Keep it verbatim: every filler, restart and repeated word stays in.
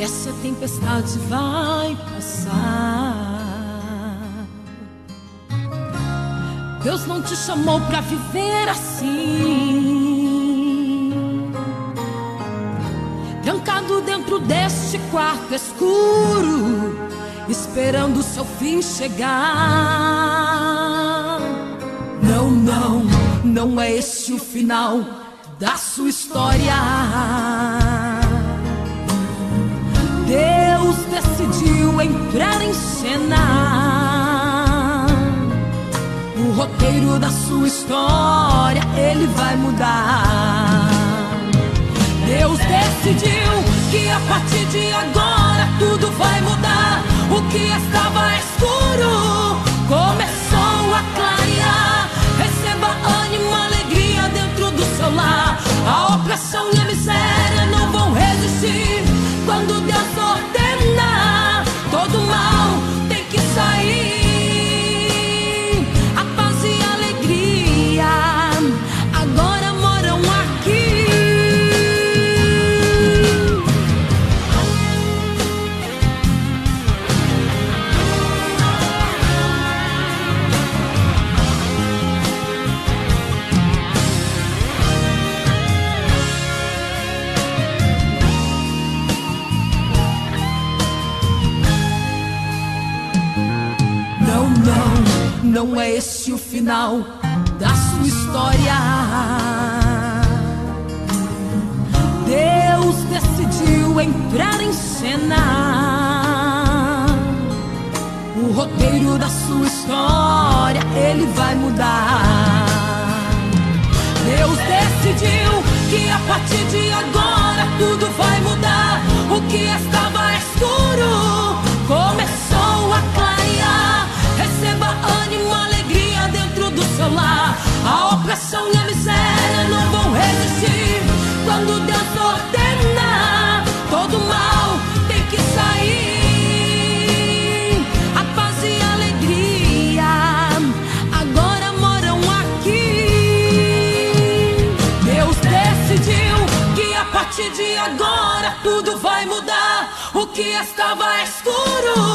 essa tempestade vai passar. Deus não te chamou pra viver assim, trancado dentro deste quarto escuro, esperando o seu fim chegar. Não, não, não é este o final da sua história. Deus decidiu entrar em cena. O roteiro da sua história Ele vai mudar. Deus decidiu que a partir de agora tudo vai mudar. O que estava escuro começou a clarear. Receba ânimo, alegria dentro do seu lar. A opressão e a miséria não vão resistir. Quando Deus ordena, todo mal tem que sair. A paz e a alegria agora moram aqui. Não é esse o final da sua história. Deus decidiu entrar em cena. O roteiro da sua história Ele vai mudar. Deus decidiu que a partir de agora tudo vai mudar. O que estava escuro começou a clarear. Receba ânimo, alegria dentro do seu lar. A opressão e a miséria não vão resistir. Quando Deus ordena, todo mal tem que sair. A paz e a alegria agora moram aqui. Deus decidiu que a partir de agora tudo vai mudar. O que estava escuro